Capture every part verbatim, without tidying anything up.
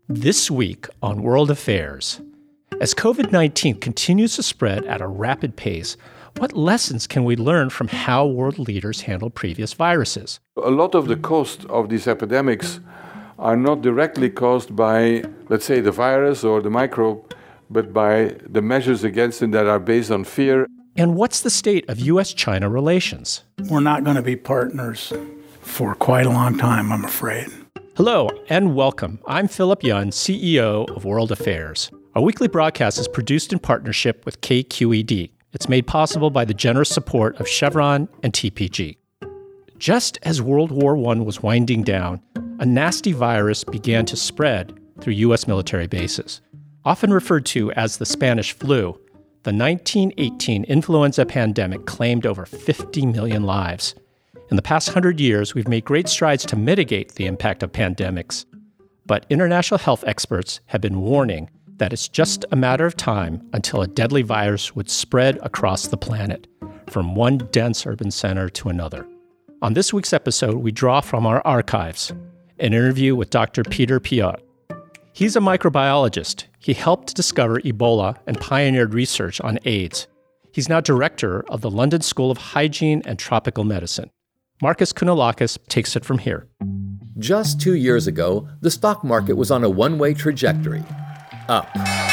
This week on World Affairs, as covid nineteen continues to spread at a rapid pace, what lessons can we learn from how world leaders handled previous viruses? A lot of the cost of these epidemics are not directly caused by, let's say, the virus or the microbe, but by the measures against it that are based on fear. And what's the state of U S China relations? We're not going to be partners for quite a long time, I'm afraid. Hello and welcome. I'm Philip Yun, C E O of World Affairs. Our weekly broadcast is produced in partnership with K Q E D. It's made possible by the generous support of Chevron and T P G. Just as World War One was winding down, a nasty virus began to spread through U S military bases. Often referred to as the Spanish flu, the nineteen eighteen influenza pandemic claimed over fifty million lives. In the past hundred years, we've made great strides to mitigate the impact of pandemics. But international health experts have been warning that it's just a matter of time until a deadly virus would spread across the planet, from one dense urban center to another. On this week's episode, we draw from our archives an interview with Doctor Peter Piot. He's a microbiologist. He helped discover Ebola and pioneered research on AIDS. He's now director of the London School of Hygiene and Tropical Medicine. Marcus Kounalakis takes it from here. Just two years ago, the stock market was on a one-way trajectory, up.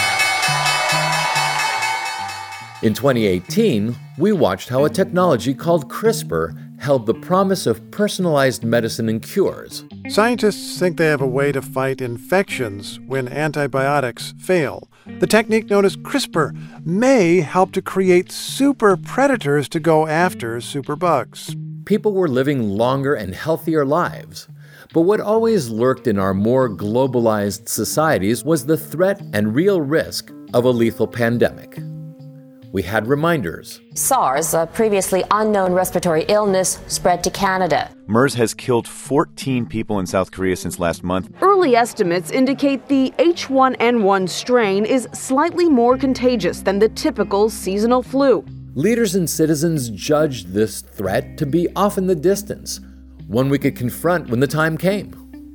In twenty eighteen, we watched how a technology called CRISPR held the promise of personalized medicine and cures. Scientists think they have a way to fight infections when antibiotics fail. The technique known as CRISPR may help to create super predators to go after superbugs. People were living longer and healthier lives. But what always lurked in our more globalized societies was the threat and real risk of a lethal pandemic. We had reminders. SARS, a previously unknown respiratory illness, spread to Canada. MERS has killed fourteen people in South Korea since last month. Early estimates indicate the H one N one strain is slightly more contagious than the typical seasonal flu. Leaders and citizens judged this threat to be off in the distance, one we could confront when the time came.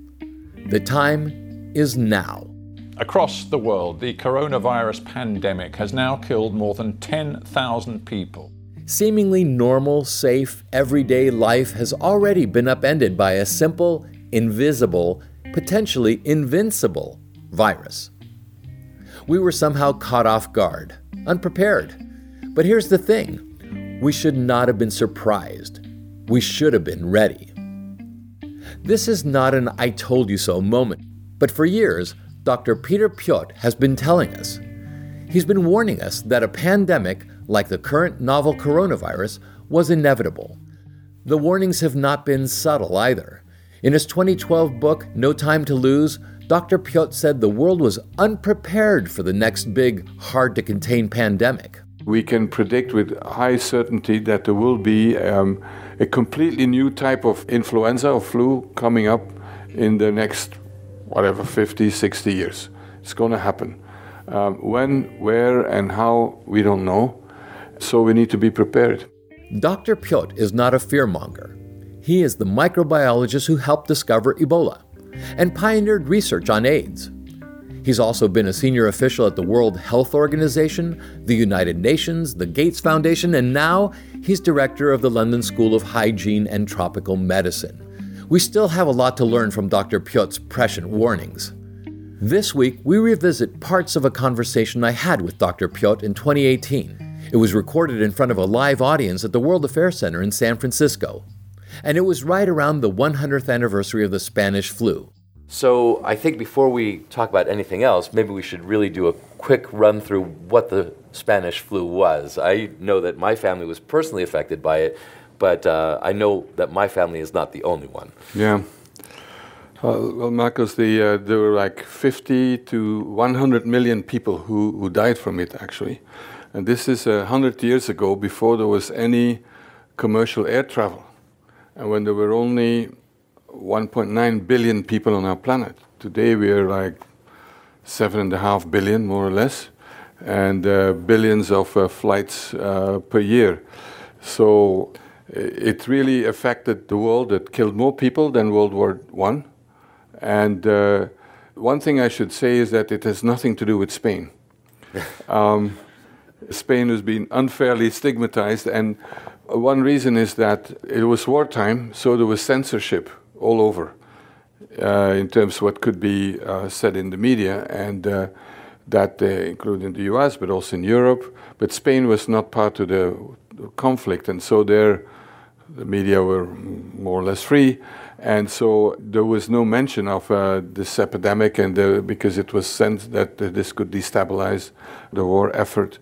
The time is now. Across the world, the coronavirus pandemic has now killed more than ten thousand people. Seemingly normal, safe, everyday life has already been upended by a simple, invisible, potentially invincible virus. We were somehow caught off guard, unprepared. But here's the thing, we should not have been surprised. We should have been ready. This is not an I told you so moment, but for years, Doctor Peter Piot has been telling us. He's been warning us that a pandemic, like the current novel coronavirus, was inevitable. The warnings have not been subtle either. In his twenty twelve book, No Time to Lose, Doctor Piot said the world was unprepared for the next big, hard-to-contain pandemic. We can predict with high certainty that there will be um, a completely new type of influenza or flu coming up in the next, whatever, fifty, sixty years. It's going to happen. Um, when, where, and how, we don't know. So we need to be prepared. Doctor Piot is not a fearmonger. He is the microbiologist who helped discover Ebola and pioneered research on AIDS. He's also been a senior official at the World Health Organization, the United Nations, the Gates Foundation, and now he's director of the London School of Hygiene and Tropical Medicine. We still have a lot to learn from Doctor Piot's prescient warnings. This week, we revisit parts of a conversation I had with Doctor Piot in twenty eighteen. It was recorded in front of a live audience at the World Affairs Center in San Francisco. And it was right around the one hundredth anniversary of the Spanish flu. So I think before we talk about anything else, maybe we should really do a quick run through what the Spanish flu was. I know that my family was personally affected by it, but uh, I know that my family is not the only one. Yeah. Uh, well, Marcus, the, uh, there were like fifty to one hundred million people who, who died from it, actually. And this is one hundred years ago, before there was any commercial air travel, and when there were only one point nine billion people on our planet. Today we are like seven and a half billion, more or less, and uh, billions of uh, flights uh, per year. So it really affected the world. It killed more people than World War One, and uh, one thing I should say is that it has nothing to do with Spain. um, Spain has been unfairly stigmatized, and one reason is that it was wartime, so there was censorship all over uh, in terms of what could be uh, said in the media, and uh, that uh, included in the U S, but also in Europe. But Spain was not part of the conflict, and so there the media were more or less free, and so there was no mention of uh, this epidemic, and uh, because it was sensed that uh, this could destabilize the war effort.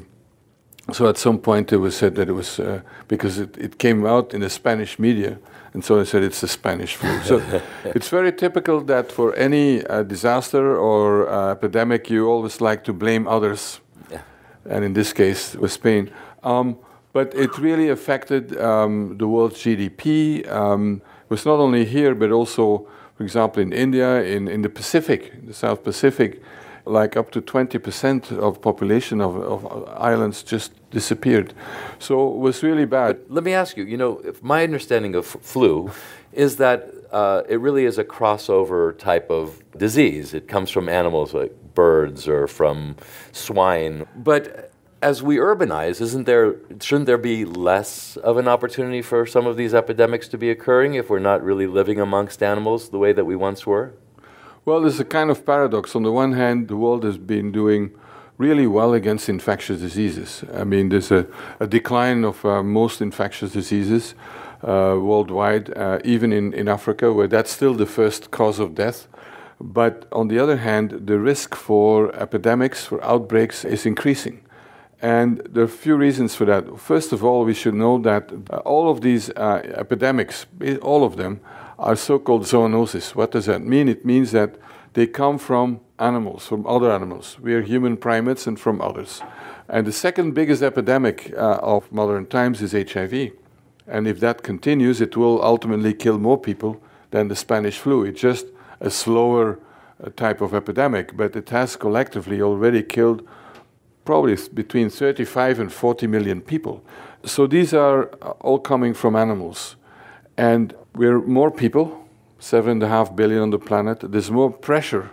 So at some point it was said that it was, uh, because it, it came out in the Spanish media, and so they said it's the Spanish flu. So it's very typical that for any uh, disaster or uh, epidemic, you always like to blame others, yeah. and in this case, it was Spain. Um, but it really affected um, the world's G D P. Um, it was not only here, but also, for example, in India, in, in the Pacific, the South Pacific, like up to twenty percent of population of, of islands just disappeared. So it was really bad. But let me ask you, you know, if my understanding of flu is that uh, it really is a crossover type of disease. It comes from animals like birds or from swine. But as we urbanize, isn't there, shouldn't there be less of an opportunity for some of these epidemics to be occurring if we're not really living amongst animals the way that we once were? Well, there's a kind of paradox. On the one hand, the world has been doing really well against infectious diseases. I mean, there's a, a decline of uh, most infectious diseases uh, worldwide, uh, even in, in Africa, where that's still the first cause of death. But on the other hand, the risk for epidemics, for outbreaks, is increasing. And there are a few reasons for that. First of all, we should know that uh, all of these uh, epidemics, all of them, are so-called zoonoses. What does that mean? It means that they come from animals, from other animals. We are human primates and from others. And the second biggest epidemic uh, of modern times is H I V. And if that continues, it will ultimately kill more people than the Spanish flu. It's just a slower uh, type of epidemic, but it has collectively already killed probably between thirty-five and forty million people. So these are all coming from animals. And we're more people, seven and a half billion on the planet. There's more pressure,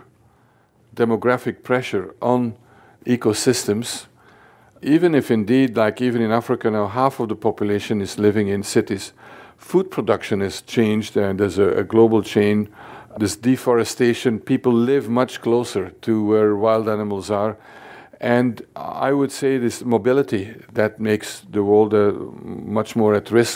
demographic pressure on ecosystems. Even if indeed, like even in Africa now, half of the population is living in cities, food production has changed, and there's a, a global chain. There's deforestation. People live much closer to where wild animals are. And I would say this mobility that makes the world uh, much more at risk.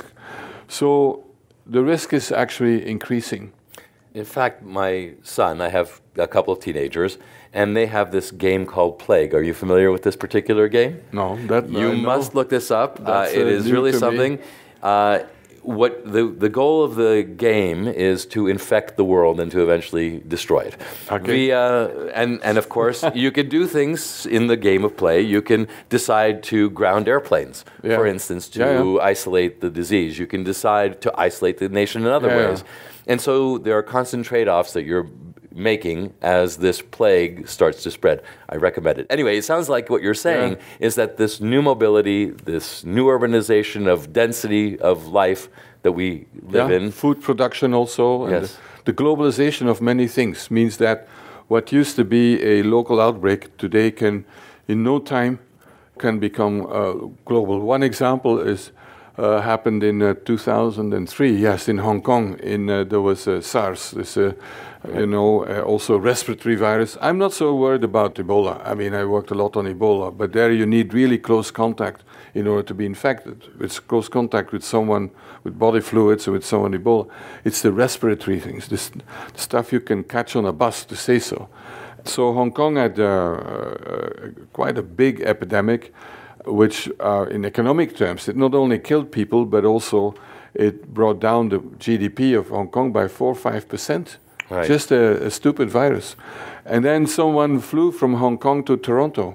So the risk is actually increasing. In fact, my son, I have a couple of teenagers, and they have this game called Plague. Are you familiar with this particular game? No. That, you I must know. look this up. Uh, That's, it uh, is really something. Uh, what the, the goal of the game is to infect the world and to eventually destroy it. Okay. Via, and, and of course, you can do things in the game of play. You can decide to ground airplanes, yeah. for instance, to yeah, yeah. isolate the disease. You can decide to isolate the nation in other yeah, ways. yeah. And so there are constant trade-offs that you're making as this plague starts to spread. I recommend it. Anyway, it sounds like what you're saying yeah. is that this new mobility, this new urbanization of density of life that we live yeah. in. Food production also. Yes. And the, the globalization of many things means that what used to be a local outbreak today can, in no time, can become uh, global. One example is Uh, happened in uh, two thousand three. Yes, in Hong Kong, in uh, there was uh, SARS. This, uh, you know, uh, also respiratory virus. I'm not so worried about Ebola. I mean, I worked a lot on Ebola, but there you need really close contact in order to be infected. It's close contact with someone with body fluids or with someone with Ebola. It's the respiratory things, this the stuff you can catch on a bus, to say so. So Hong Kong had uh, uh, quite a big epidemic, which uh, in economic terms, it not only killed people, but also it brought down the G D P of Hong Kong by four or five percent. Right. Just a, a stupid virus. And then someone flew from Hong Kong to Toronto.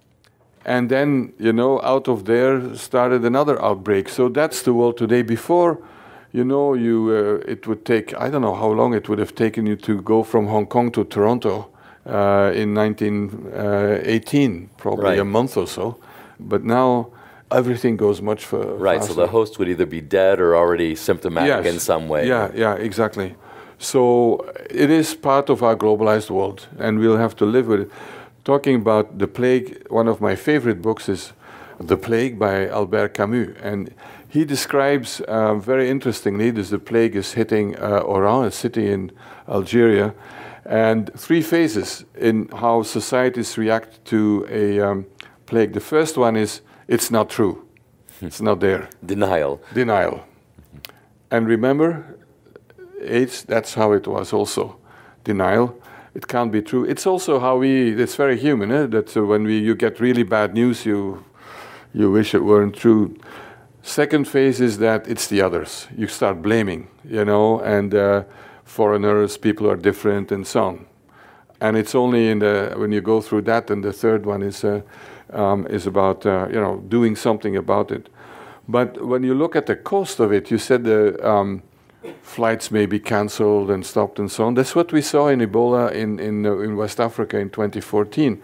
And then, you know, out of there started another outbreak. So that's the world today. Before, you know, you uh, it would take, I don't know how long it would have taken you to go from Hong Kong to Toronto uh, in nineteen eighteen, probably right. a month or so. But now everything goes much further. Right, faster. So the host would either be dead or already symptomatic yes. in some way. Yeah, yeah, exactly. So it is part of our globalized world, and we'll have to live with it. Talking about the plague, one of my favorite books is The Plague by Albert Camus, and he describes uh, very interestingly, this the plague is hitting uh, Oran, a city in Algeria, and three phases in how societies react to a um, plague. The first one is, it's not true. It's not there. Denial. Denial. And remember, AIDS, that's how it was also. Denial. It can't be true. It's also how we, it's very human, eh? that uh, when we, you get really bad news, you, you wish it weren't true. Second phase is that it's the others. You start blaming, you know, and uh, foreigners, people are different, and so on. And it's only in the when you go through that, and the third one is uh, um, is about uh, you know doing something about it. But when you look at the cost of it, you said the um, flights may be cancelled and stopped and so on. That's what we saw in Ebola in in, uh, in West Africa in twenty fourteen.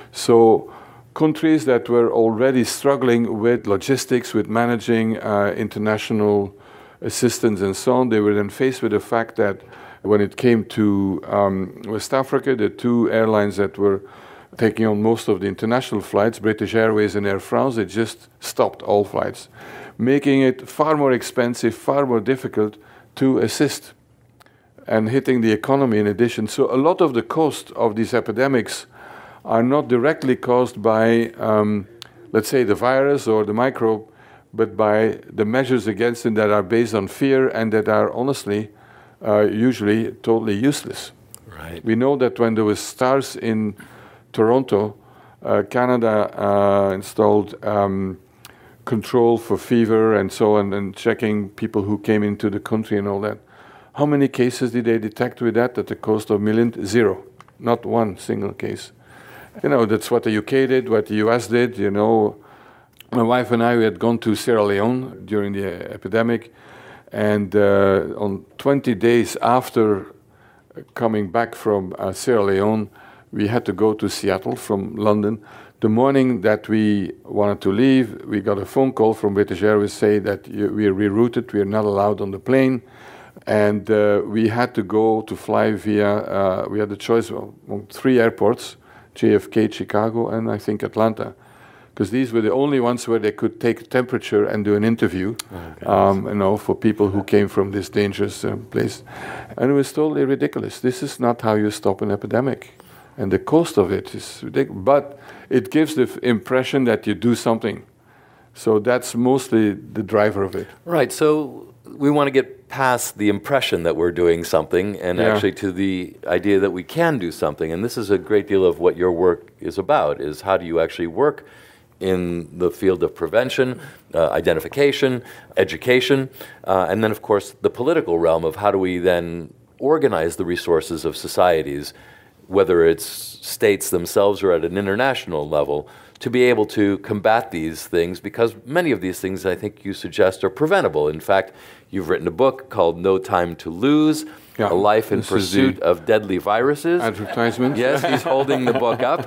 So countries that were already struggling with logistics, with managing uh, international assistance and so on, they were then faced with the fact that when it came to um, West Africa, the two airlines that were taking on most of the international flights, British Airways and Air France, they just stopped all flights, making it far more expensive, far more difficult to assist, and hitting the economy in addition. So a lot of the cost of these epidemics are not directly caused by, um, let's say, the virus or the microbe, but by the measures against it that are based on fear and that are honestly uh, usually totally useless. Right. We know that when there was SARS in Toronto, uh, Canada uh, installed um, control for fever and so on, and checking people who came into the country and all that. How many cases did they detect with that at the cost of millions? Zero. Not one single case. You know, that's what the U K did, what the U S did, you know. My wife and I, we had gone to Sierra Leone during the epidemic, and uh, on twenty days after coming back from uh, Sierra Leone, we had to go to Seattle from London. The morning that we wanted to leave, we got a phone call from British Airways saying that we are rerouted, we are not allowed on the plane, and uh, we had to go to fly via, uh, we had the choice of three airports, J F K, Chicago, and I think Atlanta, because these were the only ones where they could take temperature and do an interview, oh, um, you know, for people who came from this dangerous uh, place. And it was totally ridiculous. This is not how you stop an epidemic. And the cost of it is ridiculous. But it gives the f- impression that you do something. So that's mostly the driver of it. Right. So we want to get past the impression that we're doing something and Yeah. actually to the idea that we can do something. And this is a great deal of what your work is about, is how do you actually work in the field of prevention, uh, identification, education, uh, and then, of course, the political realm of how do we then organize the resources of societies, whether it's states themselves or at an international level, to be able to combat these things, because many of these things, I think you suggest, are preventable. In fact, you've written a book called No Time to Lose, Yeah, A Life in this is Pursuit the of Deadly Viruses. advertisement. Yes, he's holding the book up.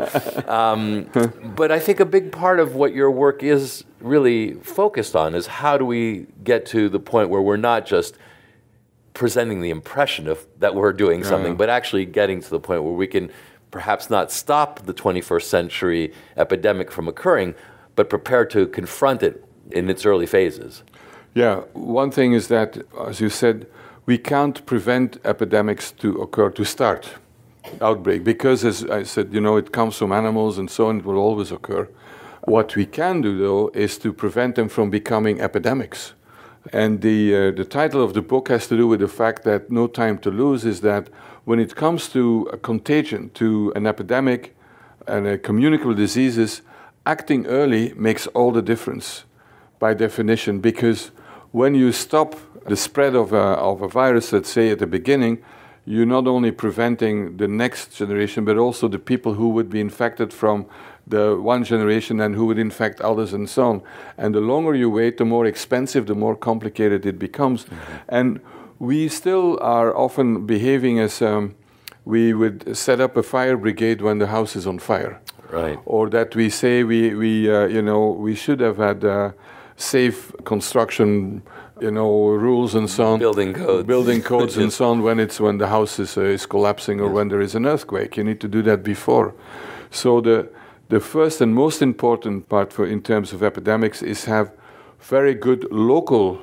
Um, but I think a big part of what your work is really focused on is how do we get to the point where we're not just presenting the impression of that we're doing something, Yeah. but actually getting to the point where we can perhaps not stop the twenty-first century epidemic from occurring, but prepare to confront it in its early phases. Yeah, one thing is that, as you said, we can't prevent epidemics to occur, to start, outbreak, because as I said, you know, it comes from animals and so on, it will always occur. What we can do, though, is to prevent them from becoming epidemics. And the, uh, the title of the book has to do with the fact that No Time to Lose is that when it comes to a contagion, to an epidemic and uh, communicable diseases, acting early makes all the difference by definition, because when you stop the spread of a, of a virus, let's say at the beginning, you're not only preventing the next generation, but also the people who would be infected from the one generation and who would infect others and so on. And the longer you wait, the more expensive, the more complicated it becomes. Mm-hmm. And we still are often behaving as um, we would set up a fire brigade when the house is on fire. Right. Or that we say we, we uh, you know, we should have had uh, safe construction, you know, rules and so on. Building codes. Building codes and so on when it's when the house is, uh, is collapsing or when there is an earthquake. You need to do that before. So the the first and most important part for in terms of epidemics is have very good local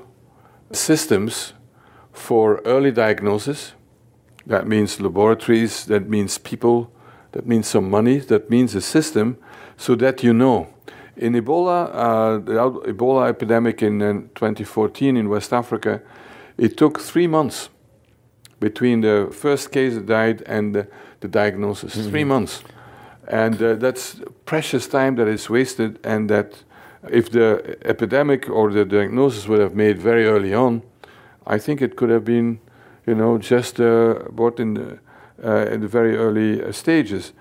systems for early diagnosis. That means laboratories, that means people, that means some money, that means a system, so that you know. In Ebola, uh, the Ebola epidemic in uh, twenty fourteen in West Africa, it took three months between the first case that died and the, the diagnosis. Mm-hmm. Three months. And uh, that's precious time that is wasted, and that if the epidemic or the diagnosis would have made very early on, I think it could have been, you know, just uh, brought in the, uh, in the very early uh, stages.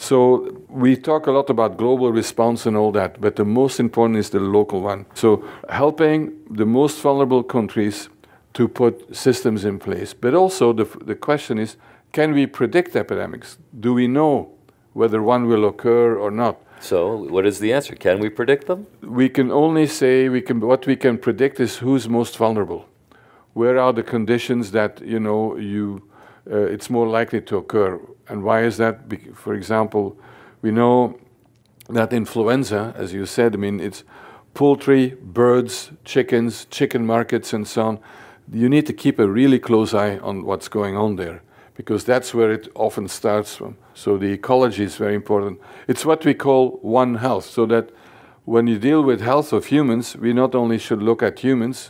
So we talk a lot about global response and all that, but the most important is the local one. So helping the most vulnerable countries to put systems in place. But also the, the question is, can we predict epidemics? Do we know whether one will occur or not? So what is the answer? Can we predict them? We can only say, we can. what we can predict is who's most vulnerable. Where are the conditions that, you know, you, uh, it's more likely to occur? And why is that? Be- for example, we know that influenza, as you said, I mean, it's poultry, birds, chickens, chicken markets, and so on. You need to keep a really close eye on what's going on there, because that's where it often starts from. So the ecology is very important. It's what we call One Health, so that when you deal with health of humans, we not only should look at humans,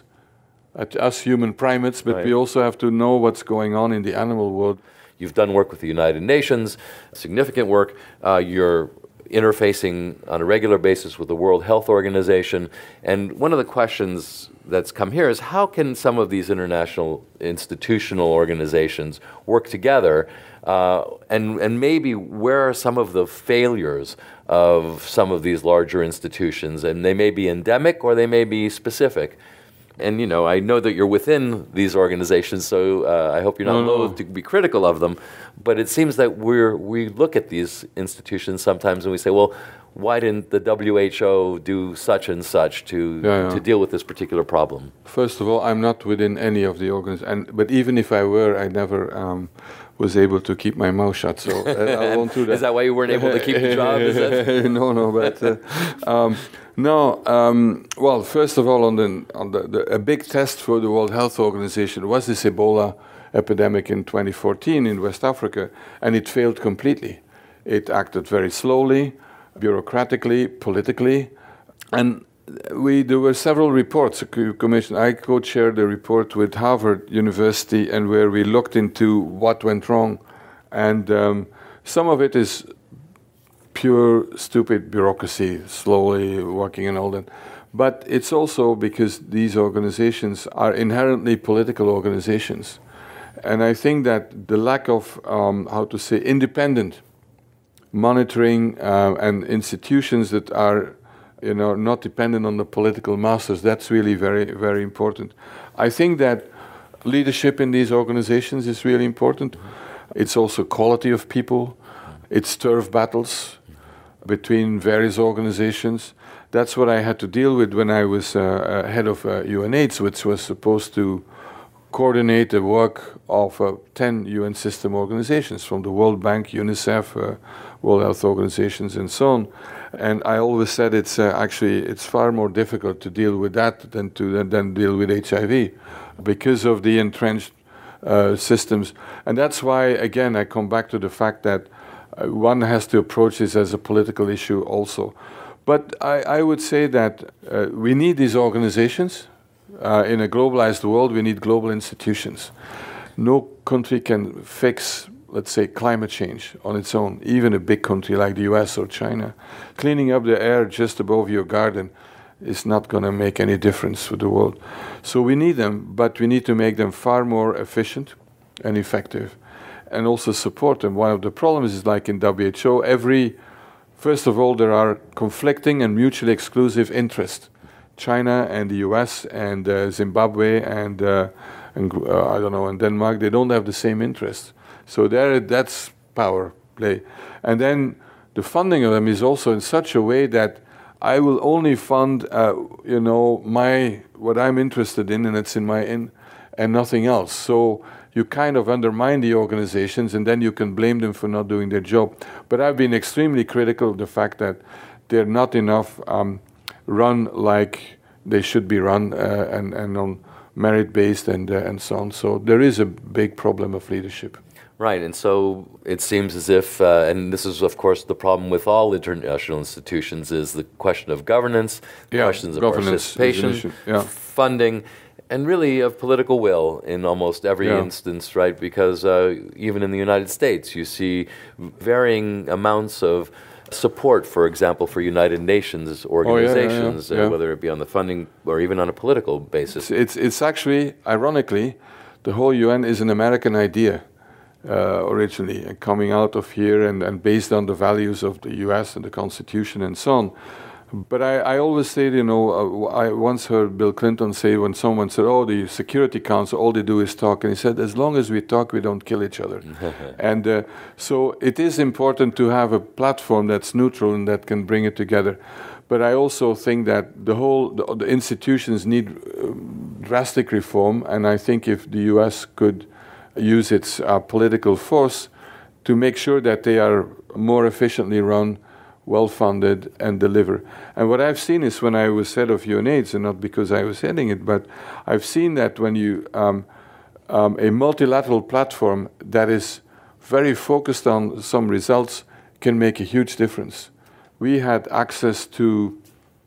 at us human primates, but right. we also have to know what's going on in the animal world. You've done work with the United Nations, significant work. Uh, you're interfacing on a regular basis with the World Health Organization. And one of the questions that's come here is, how can some of these international institutional organizations work together? Uh, and, and maybe where are some of the failures of some of these larger institutions? And they may be endemic or they may be specific. And, you know, I know that you're within these organizations, so uh, I hope you're not no, loath no. to be critical of them. But it seems that we're we look at these institutions sometimes and we say, well, why didn't the W H O do such and such to yeah, yeah. to deal with this particular problem? First of all, I'm not within any of the organizations. But even if I were, I never um, was able to keep my mouth shut. So uh, I won't do that. Is that why you weren't able to keep the job? Is that? no, no, but... Uh, um, No, um, well, first of all, on the, on the, the a big test for the World Health Organization was this Ebola epidemic in twenty fourteen in West Africa, and it failed completely. It acted very slowly, bureaucratically, politically, and we there were several reports. A commission. I co-chaired a report with Harvard University, and where we looked into what went wrong, and um, some of it is pure stupid bureaucracy, slowly working and all that. But it's also because these organizations are inherently political organizations. And I think that the lack of, um, how to say, independent monitoring uh, and institutions that are, you know, not dependent on the political masters, that's really very, very important. I think that leadership in these organizations is really important. It's also quality of people. It's turf battles between various organizations. That's what I had to deal with when I was uh, uh, head of uh, UNAIDS, which was supposed to coordinate the work of uh, ten U N system organizations, from the World Bank, UNICEF, uh, World Health Organizations, and so on. And I always said it's uh, actually it's far more difficult to deal with that than to than deal with H I V, because of the entrenched uh, systems. And that's why, again, I come back to the fact that Uh, one has to approach this as a political issue also. But I, I would say that uh, we need these organizations. Uh, in a globalized world, we need global institutions. No country can fix, let's say, climate change on its own, even a big country like the U S or China. Cleaning up the air just above your garden is not going to make any difference for the world. So we need them, but we need to make them far more efficient and effective, and also support them. One of the problems is, like in W H O, every, first of all, there are conflicting and mutually exclusive interests. China and the U S and uh, Zimbabwe and, uh, and uh, I don't know, and Denmark, they don't have the same interests. So there, that's power play. And then the funding of them is also in such a way that I will only fund, uh, you know, my what I'm interested in, and it's in my in, and nothing else. So you kind of undermine the organizations, and then you can blame them for not doing their job. But I've been extremely critical of the fact that they're not enough um, run like they should be run, uh, and and on merit-based and uh, and so on. So there is a big problem of leadership. Right, and so it seems as if, uh, and this is of course the problem with all international institutions, is the question of governance, yeah, questions of governance participation, yeah. funding, and really of political will in almost every yeah. instance, right? Because uh, even in the United States, you see varying amounts of support, for example, for United Nations organizations, oh, yeah, yeah, yeah. Uh, whether it be on the funding or even on a political basis. It's, it's, it's actually, ironically, the whole U N is an American idea. Uh, originally, and coming out of here and, and based on the values of the U S and the Constitution and so on. But I, I always say, you know, uh, I once heard Bill Clinton say when someone said, oh, the Security Council, all they do is talk. And he said, as long as we talk, we don't kill each other. and uh, so it is important to have a platform that's neutral and that can bring it together. But I also think that the whole, the, the institutions need uh, drastic reform. And I think if the U S could use its uh, political force to make sure that they are more efficiently run, well-funded, and deliver. And what I've seen is when I was head of UNAIDS, and not because I was heading it, but I've seen that when you, um, um, a multilateral platform that is very focused on some results can make a huge difference. We had access to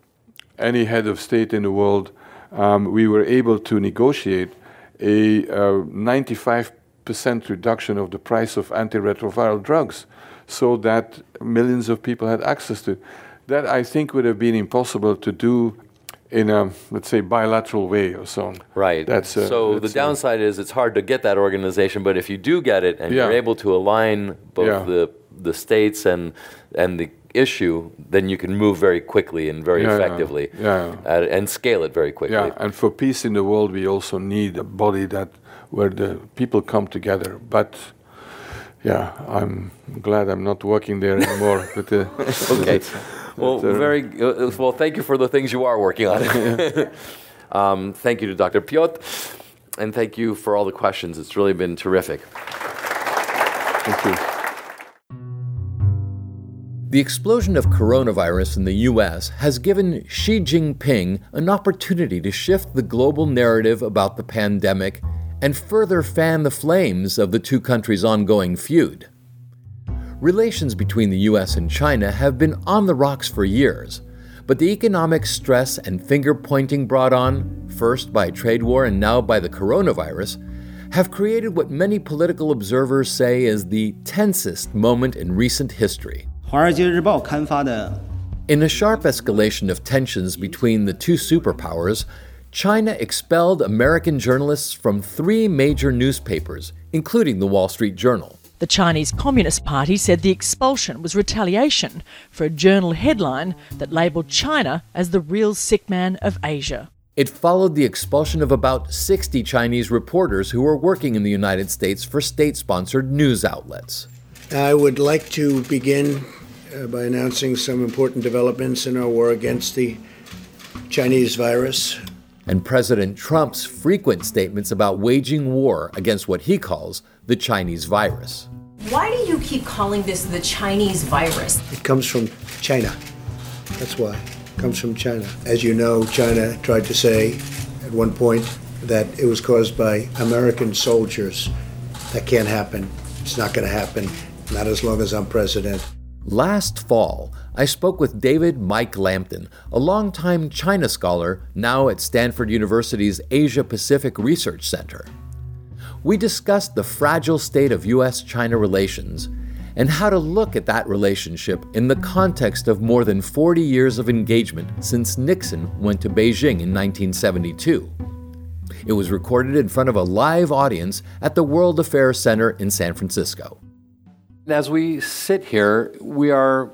any head of state in the world. Um, we were able to negotiate a uh, ninety-five percent reduction of the price of antiretroviral drugs so that millions of people had access to. That I think would have been impossible to do in a, let's say, bilateral way or so on. Right. That's, uh, so that's, the downside uh, is it's hard to get that organization, but if you do get it and yeah. you're able to align both yeah. the the states and and the issue, then you can move very quickly and very yeah, effectively yeah. Yeah. Uh, and scale it very quickly. Yeah, and for peace in the world, we also need a body that where the people come together. But yeah, I'm glad I'm not working there anymore. but, uh, okay. Well, uh, very uh, well. Thank you for the things you are working on. um, thank you to Doctor Piot, and thank you for all the questions. It's really been terrific. Thank you. The explosion of coronavirus in the U S has given Xi Jinping an opportunity to shift the global narrative about the pandemic and further fan the flames of the two countries' ongoing feud. Relations between the U S and China have been on the rocks for years, but the economic stress and finger-pointing brought on, first by trade war and now by the coronavirus, have created what many political observers say is the tensest moment in recent history. In a sharp escalation of tensions between the two superpowers, China expelled American journalists from three major newspapers, including the Wall Street Journal. The Chinese Communist Party said the expulsion was retaliation for a journal headline that labelled China as the real sick man of Asia. It followed the expulsion of about sixty Chinese reporters who were working in the United States for state-sponsored news outlets. I would like to begin uh, by announcing some important developments in our war against the Chinese virus. And President Trump's frequent statements about waging war against what he calls the Chinese virus. Why do you keep calling this the Chinese virus? It comes from China. That's why. It comes from China. As you know, China tried to say at one point that it was caused by American soldiers. That can't happen. It's not going to happen. Not as long as I'm president. Last fall, I spoke with David Mike Lampton, a longtime China scholar now at Stanford University's Asia-Pacific Research Center. We discussed the fragile state of U S China relations and how to look at that relationship in the context of more than forty years of engagement since Nixon went to Beijing in nineteen seventy-two. It was recorded in front of a live audience at the World Affairs Center in San Francisco. As we sit here, we are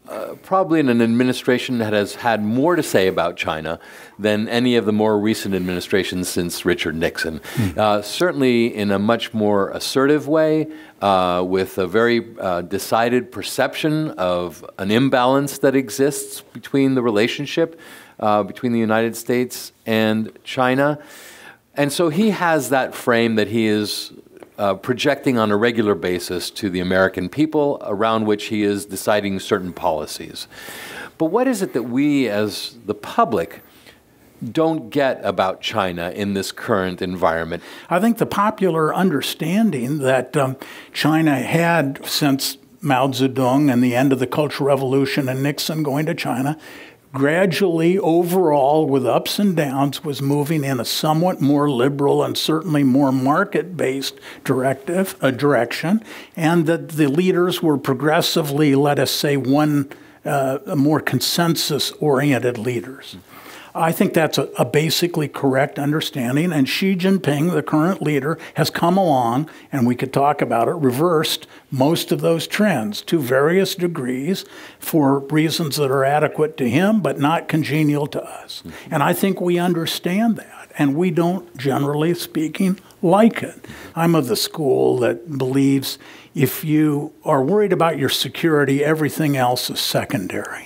uh, probably in an administration that has had more to say about China than any of the more recent administrations since Richard Nixon. Mm. Uh, certainly in a much more assertive way, uh, with a very uh, decided perception of an imbalance that exists between the relationship uh, between the United States and China. And so he has that frame that he is Uh, projecting on a regular basis to the American people, around which he is deciding certain policies. But what is it that we as the public don't get about China in this current environment? I think the popular understanding that um, China had since Mao Zedong and the end of the Cultural Revolution and Nixon going to China, gradually, overall, with ups and downs, was moving in a somewhat more liberal and certainly more market-based directive, a direction, and that the leaders were progressively, let us say, one uh, more consensus-oriented leaders. I think that's a, a basically correct understanding, and Xi Jinping, the current leader, has come along, and we could talk about it, reversed most of those trends to various degrees for reasons that are adequate to him but not congenial to us. Mm-hmm. And I think we understand that, and we don't, generally speaking, like it. I'm of the school that believes if you are worried about your security, everything else is secondary.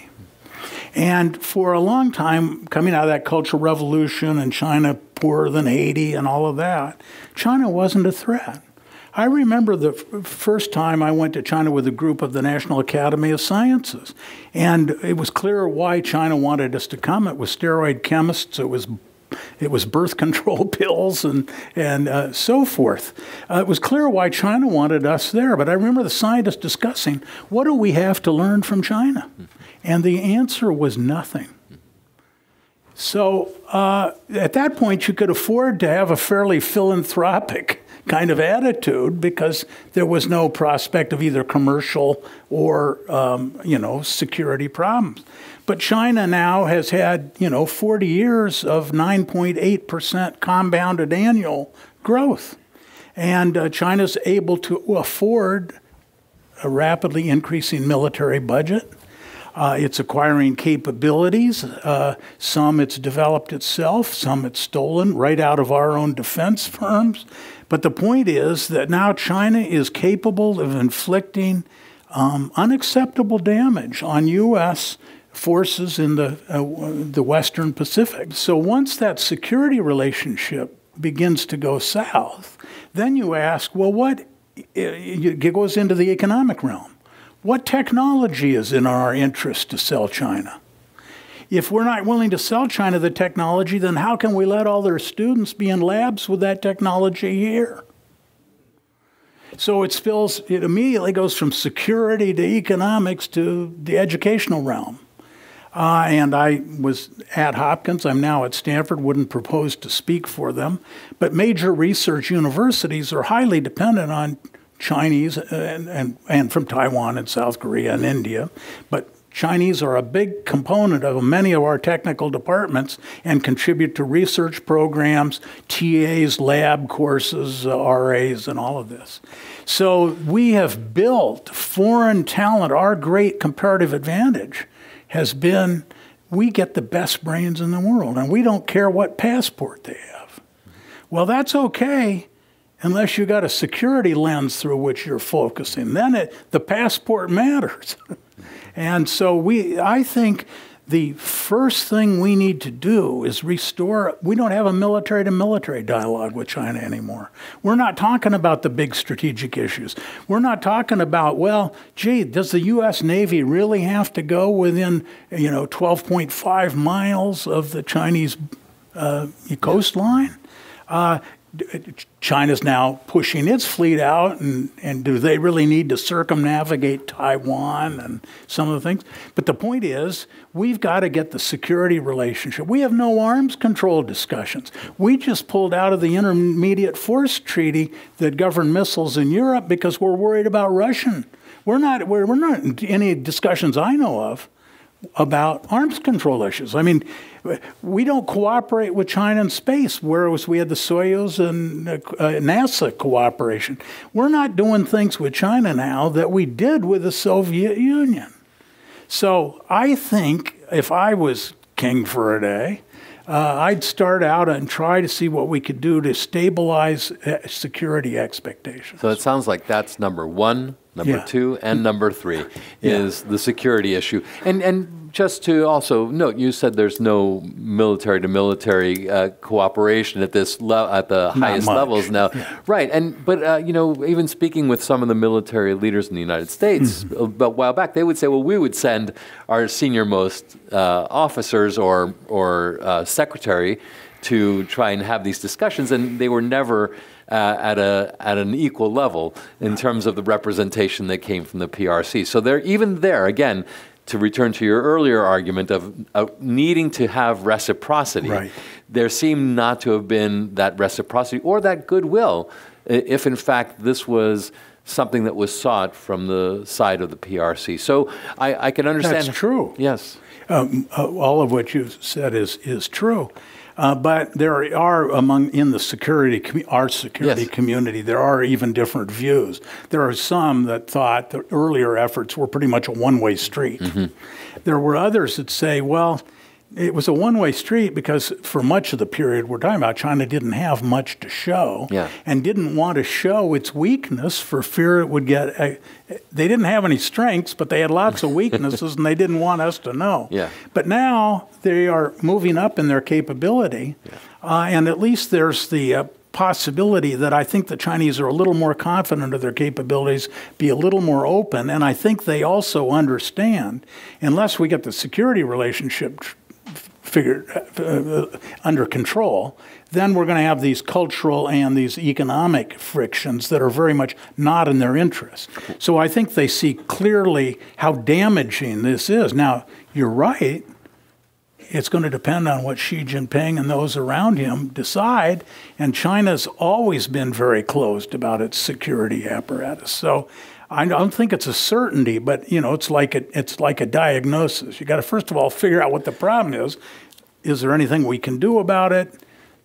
And for a long time, coming out of that Cultural Revolution and China poorer than Haiti and all of that, China wasn't a threat. I remember the f- first time I went to China with a group of the National Academy of Sciences. And it was clear why China wanted us to come. It was steroid chemists, it was It was birth control pills and, and uh, so forth. Uh, it was clear why China wanted us there. But I remember the scientists discussing, what do we have to learn from China? And the answer was nothing. So uh, at that point, you could afford to have a fairly philanthropic kind of attitude because there was no prospect of either commercial or, um, you know, security problems. But China now has had, you know, forty years of nine point eight percent compounded annual growth. And uh, China's able to afford a rapidly increasing military budget. Uh, it's acquiring capabilities. Uh, some it's developed itself, some it's stolen right out of our own defense firms. But the point is that now China is capable of inflicting um, unacceptable damage on U S forces in the uh, the Western Pacific. So once that security relationship begins to go south, then you ask, well, what it goes into the economic realm. What technology is in our interest to sell China? If we're not willing to sell China the technology, then how can we let all their students be in labs with that technology here? So it spills, it immediately goes from security to economics to the educational realm. Uh, and I was at Hopkins, I'm now at Stanford, wouldn't propose to speak for them. But major research universities are highly dependent on Chinese and, and, and from Taiwan and South Korea and India. But Chinese are a big component of many of our technical departments and contribute to research programs, T As, lab courses, uh, R As, and all of this. So we have built foreign talent. Our great comparative advantage has been we get the best brains in the world, and we don't care what passport they have. Well, that's okay unless you got a security lens through which you're focusing. Then it, the passport matters. And so we, I think the first thing we need to do is restore, we don't have a military-to-military dialogue with China anymore. We're not talking about the big strategic issues. We're not talking about, well, gee, does the U S Navy really have to go within, you know, twelve point five miles of the Chinese uh, coastline? Uh, China's now pushing its fleet out, and, and do they really need to circumnavigate Taiwan and some of the things? But the point is, we've got to get the security relationship. We have no arms control discussions. We just pulled out of the Intermediate Force Treaty that governed missiles in Europe because we're worried about Russian. We're not, we're, we're not in any discussions I know of about arms control issues. I mean, we don't cooperate with China in space, whereas we had the Soyuz and uh, NASA cooperation. We're not doing things with China now that we did with the Soviet Union. So I think if I was king for a day, uh, I'd start out and try to see what we could do to stabilize uh, security expectations. So it sounds like that's number one, number Yeah. two, and number three is the security issue. And and just to also note, you said there's no military to military uh, cooperation at this le- at the Not highest much. levels now, right? And but uh, you know, even speaking with some of the military leaders in the United States Mm-hmm. a, a while back, they would say, well, we would send our senior most uh, officers or or uh, secretary to try and have these discussions, and they were never uh, at a at an equal level in terms of the representation that came from the P R C. So they're even there again. To return to your earlier argument of uh, needing to have reciprocity, Right. there seemed not to have been that reciprocity or that goodwill, i- if in fact this was something that was sought from the side of the P R C. So I, I can understand. That's true. Yes. Um, uh, all of what you've said is is true. Uh, but there are among in the security commu- our security Yes. community there are even different views. There are some that thought the earlier efforts were pretty much a one-way street. Mm-hmm. There were others that say, well, it was a one-way street because for much of the period we're talking about, China didn't have much to show Yeah. and didn't want to show its weakness for fear it would get. A, they didn't have any strengths, but they had lots of weaknesses, and they didn't want us to know. Yeah. But now they are moving up in their capability, uh, and at least there's the uh, possibility that I think the Chinese are a little more confident of their capabilities, be a little more open, and I think they also understand, unless we get the security relationship tr- figured uh, under control, then we're going to have these cultural and these economic frictions that are very much not in their interest. So I think they see clearly how damaging this is. Now, you're right. It's going to depend on what Xi Jinping and those around him decide. And China's always been very closed about its security apparatus. So I don't think it's a certainty, but you know, it's like a, it's like a diagnosis. You got to first of all figure out what the problem is. Is there anything we can do about it?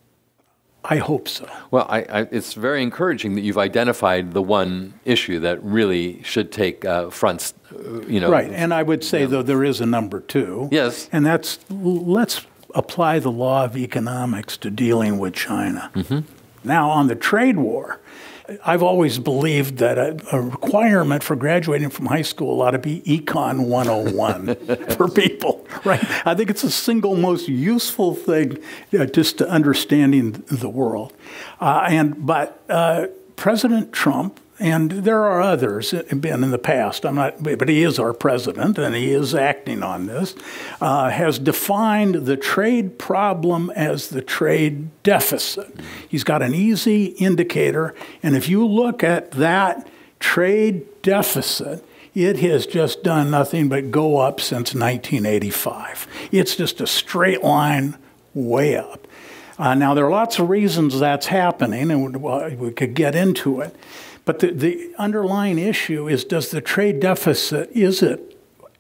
I hope so. Well, I, I, it's very encouraging that you've identified the one issue that really should take uh, front, uh, you know. Right, and I would say, though, there is a number two. Yes. And that's, let's apply the law of economics to dealing with China. Mm-hmm. Now, on the trade war, I've always believed that a, a requirement for graduating from high school ought to be Econ one oh one for people, right? I think it's the single most useful thing uh, just to understanding the world. Uh, and but uh, President Trump, and there are others been in the past, I'm not, but he is our president and he is acting on this, uh, has defined the trade problem as the trade deficit. He's got an easy indicator, and if you look at that trade deficit, it has just done nothing but go up since nineteen eighty-five. It's just a straight line way up. Uh, now, there are lots of reasons that's happening, and we, we could get into it. But the, the underlying issue is, does the trade deficit, is it,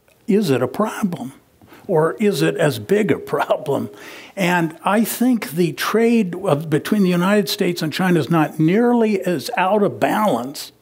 is it a problem? Or is it as big a problem? And I think the trade of, between the United States and China is not nearly as out of balance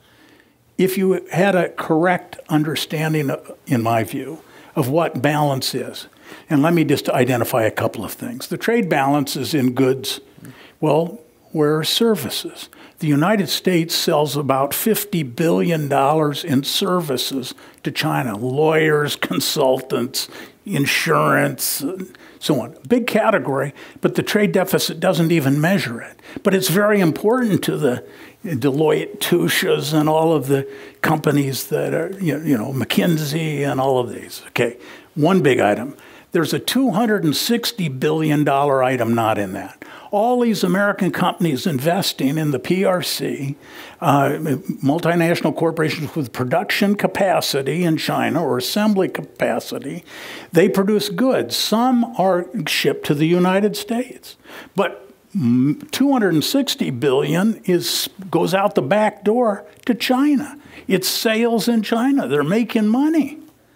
if you had a correct understanding, of, in my view, of what balance is. And let me just identify a couple of things. The trade balance is in goods. Well, where are services? The United States sells about fifty billion dollars in services to China, lawyers, consultants, insurance, so on. Big category, but the trade deficit doesn't even measure it. But it's very important to the Deloitte Touches and all of the companies that are, you know, McKinsey and all of these. Okay, one big item. There's a two hundred sixty billion dollars item not in that. All these American companies investing in the P R C, uh, multinational corporations with production capacity in China or assembly capacity, they produce goods. Some are shipped to the United States. But two hundred sixty billion dollars is, goes out the back door to China. It's sales in China. They're making money.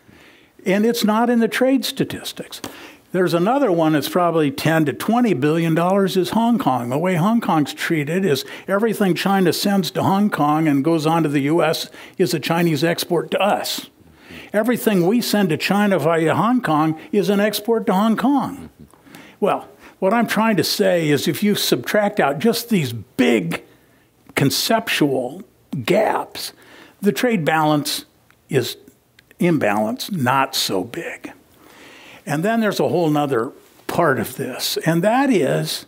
And it's not in the trade statistics. There's another one that's probably ten to twenty billion dollars is Hong Kong. The way Hong Kong's treated is everything China sends to Hong Kong and goes on to the U S is a Chinese export to us. everything we send to China via Hong Kong is an export to Hong Kong. Well, what I'm trying to say is if you subtract out just these big conceptual gaps, the trade balance is imbalance, not so big. And then there's a whole nother part of this, and that is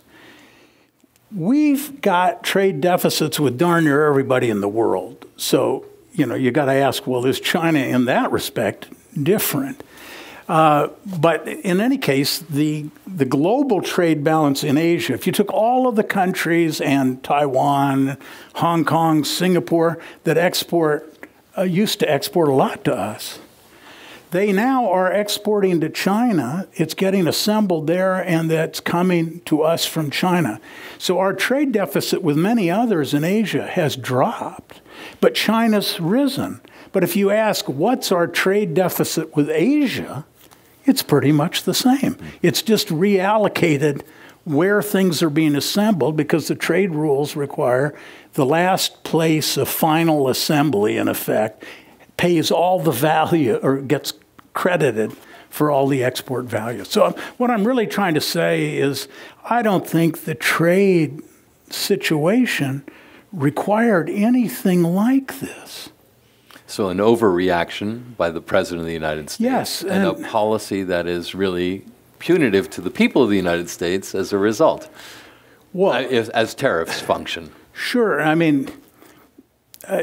we've got trade deficits with darn near everybody in the world. So, you know, you got to ask, well, is China in that respect different? Uh, but in any case, the the global trade balance in Asia, if you took all of the countries and Taiwan, Hong Kong, Singapore that export, uh, used to export a lot to us, they now are exporting to China. It's getting assembled there, and that's coming to us from China. So our trade deficit with many others in Asia has dropped, but China's risen. But if you ask, what's our trade deficit with Asia, it's pretty much the same. It's just reallocated where things are being assembled because the trade rules require the last place of final assembly, in effect, pays all the value or gets credited for all the export value. So what I'm really trying to say is I don't think the trade situation required anything like this. So an overreaction by the President of the United States, yes, and, and a policy that is really punitive to the people of the United States as a result, well, uh, as, as tariffs function. Sure. I mean, uh,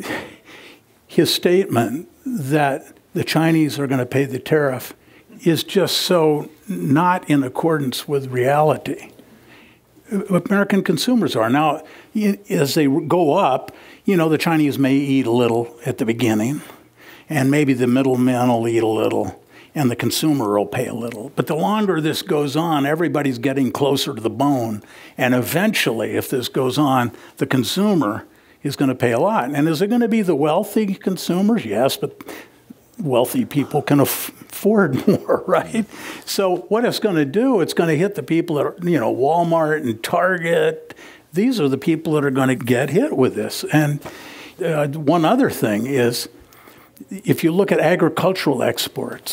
his statement that the Chinese are going to pay the tariff is just so not in accordance with reality. American consumers are. Now, as they go up, you know, the Chinese may eat a little at the beginning, and maybe the middlemen will eat a little, and the consumer will pay a little. But the longer this goes on, everybody's getting closer to the bone, and eventually, if this goes on, the consumer is going to pay a lot. And is it going to be the wealthy consumers? Yes, but wealthy people can afford more, right? So what it's going to do, it's going to hit the people that are, you know, Walmart and Target. These are the people that are going to get hit with this. And uh, one other thing is, if you look at agricultural exports,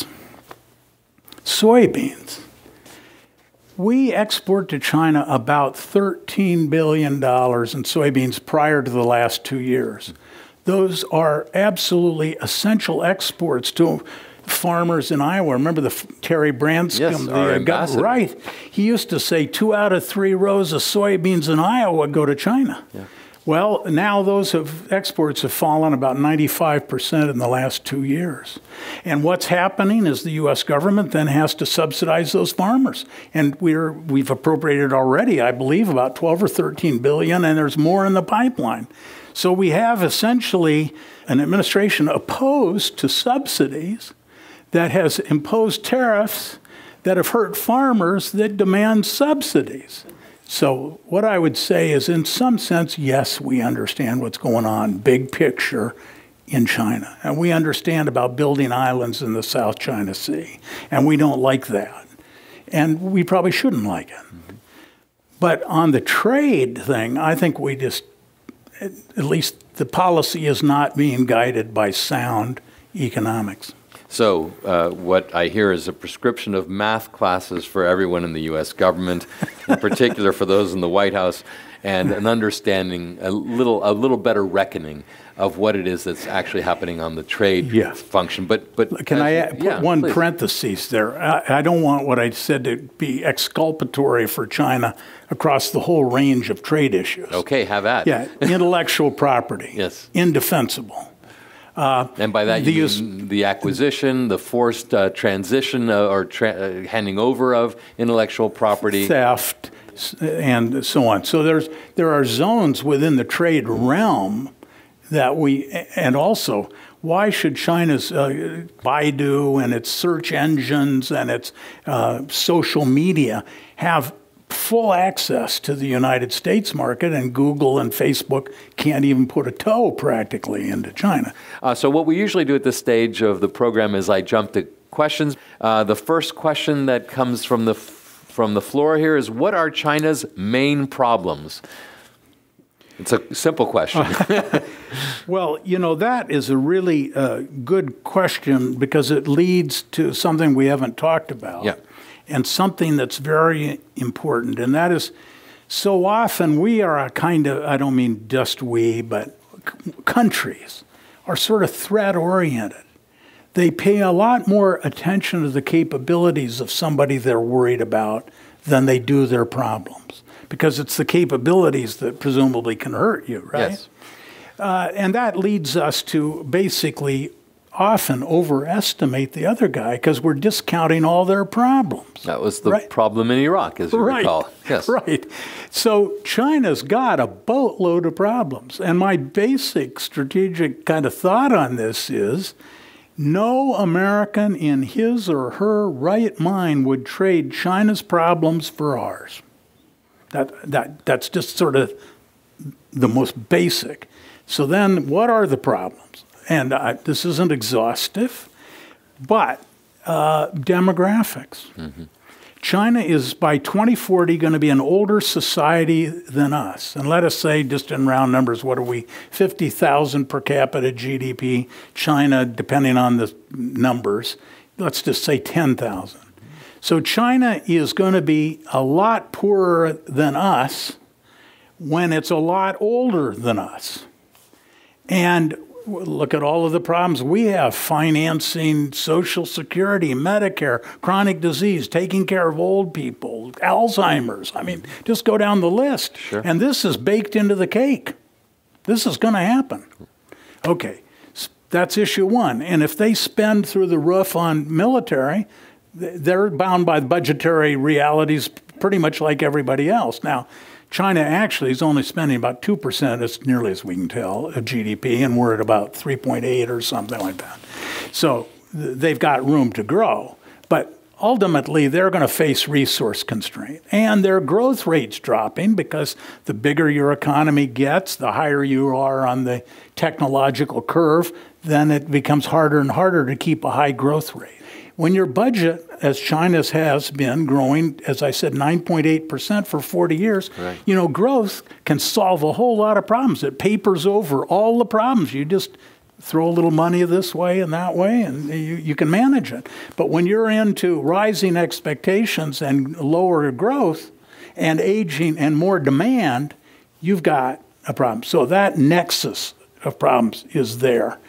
soybeans, we export to China about thirteen billion dollars in soybeans prior to the last two years. Those are absolutely essential exports to farmers in Iowa. Remember the Terry Branscombe, yes, the our uh, governor, right? He used to say two out of three rows of soybeans in Iowa go to China. Yeah. Well, now those have, exports have fallen about ninety-five percent in the last two years. And what's happening is the U S government then has to subsidize those farmers. And we're, we've appropriated already, I believe, about twelve or thirteen billion, and there's more in the pipeline. So we have essentially an administration opposed to subsidies that has imposed tariffs that have hurt farmers that demand subsidies. So what I would say is, in some sense, yes, we understand what's going on, big picture, in China. And we understand about building islands in the South China Sea. And we don't like that. And we probably shouldn't like it. Mm-hmm. But on the trade thing, I think we just, at least the policy is not being guided by sound economics. So uh, what I hear is a prescription of math classes for everyone in the U S government, in particular for those in the White House, and an understanding, a little a little better reckoning of what it is that's actually happening on the trade yeah. function. But but Can I you, put yeah, one please. parenthesis there? I, I don't want what I said to be exculpatory for China across the whole range of trade issues. Okay, have at. Yeah, intellectual property. Yes. Indefensible. Uh, and by that the you use, mean the acquisition, the forced uh, transition uh, or tra- uh, handing over of intellectual property. Theft, and so on. So there's there are zones within the trade realm that we, and also, why should China's uh, Baidu and its search engines and its uh, social media have full access to the United States market, and Google and Facebook can't even put a toe practically into China? Uh, so what we usually do at this stage of the program is I jump to questions. Uh, the first question that comes from the f- from the floor here is, what are China's main problems? It's a simple question. Well, you know, that is a really uh, good question because it leads to something we haven't talked about. Yeah. And something that's very important. And that is, so often we are a kind of, I don't mean just we, but c- countries are sort of threat-oriented. They pay a lot more attention to the capabilities of somebody they're worried about than they do their problems, because it's the capabilities that presumably can hurt you, right? Yes. Uh, and that leads us to basically often overestimate the other guy because we're discounting all their problems. That was the right? problem in Iraq, as you right. recall. Yes. Right. So China's got a boatload of problems. And my basic strategic kind of thought on this is no American in his or her right mind would trade China's problems for ours. That that that's just sort of the most basic. So then what are the problems? And uh, this isn't exhaustive, but uh, demographics. Mm-hmm. China is by twenty forty going to be an older society than us. And let us say, just in round numbers, what are we, fifty thousand per capita G D P. China, depending on the numbers, let's just say ten thousand. So China is going to be a lot poorer than us when it's a lot older than us. And look at all of the problems we have: financing, Social Security, Medicare, chronic disease, taking care of old people, Alzheimer's. I mean, just go down the list. Sure. And this is baked into the cake. This is going to happen. Okay, that's issue one. And if they spend through the roof on military, they're bound by budgetary realities pretty much like everybody else. Now, China actually is only spending about two percent, as nearly as we can tell, of G D P, and we're at about three point eight or something like that. So th- they've got room to grow. But ultimately, they're going to face resource constraint. And their growth rate's dropping because the bigger your economy gets, the higher you are on the technological curve, then it becomes harder and harder to keep a high growth rate. When your budget, as China's has been growing, as I said, nine point eight percent for forty years, right. you know, growth can solve a whole lot of problems. It papers over all the problems. You just throw a little money this way and that way, and you, you can manage it. But when you're into rising expectations and lower growth and aging and more demand, you've got a problem. So that nexus of problems is there.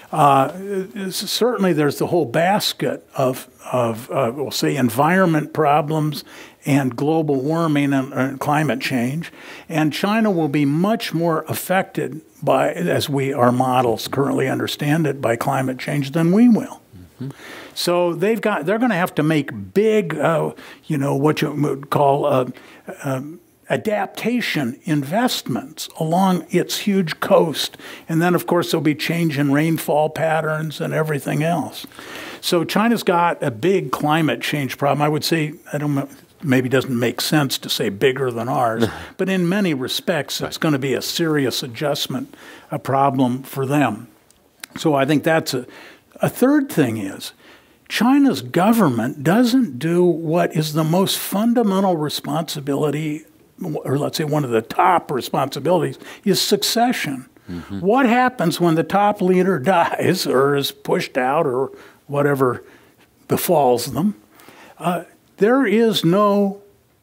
Uh, certainly there's the whole basket of, of uh, we'll say, environment problems and global warming and, and climate change. And China will be much more affected by, as we, our models currently understand it, by climate change than we will. Mm-hmm. So they've got, they're going to have to make big, uh, you know, what you would call uh, um, adaptation investments along its huge coast. And then, of course, there'll be change in rainfall patterns and everything else. So China's got a big climate change problem. I would say, I don't know, maybe doesn't make sense to say bigger than ours, but in many respects, it's going to be a serious adjustment, a problem for them. So I think that's a, a third thing is, China's government doesn't do what is the most fundamental responsibility, or let's say one of the top responsibilities, is succession. Mm-hmm. What happens when the top leader dies or is pushed out or whatever befalls them? Uh, there is no